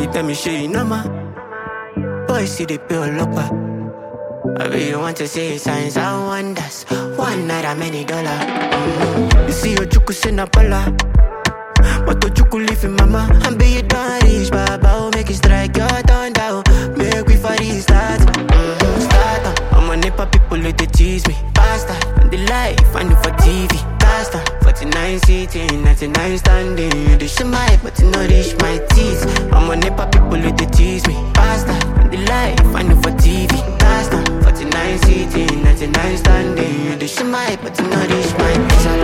tell me shit, you know ma. Boys see the bill look back. I really want to see signs and wonders. One night a many dollar. You see your chuku send a pala. But to chuku leave in mama. And be you done rich, baba. Make it strike your turn down. Make we for this start. Start. I'm a Nepa people let they tease me. Pasta. And the life I need for TV. Pasta. 49 sitting, 99 standing. You do shit my, but you know reach my teeth. I'm a Nepa people let they tease me. Pasta. And the life I need for TV. Pasta. 49 sitting, 99 standing. You do shit my, but you know reach my teeth.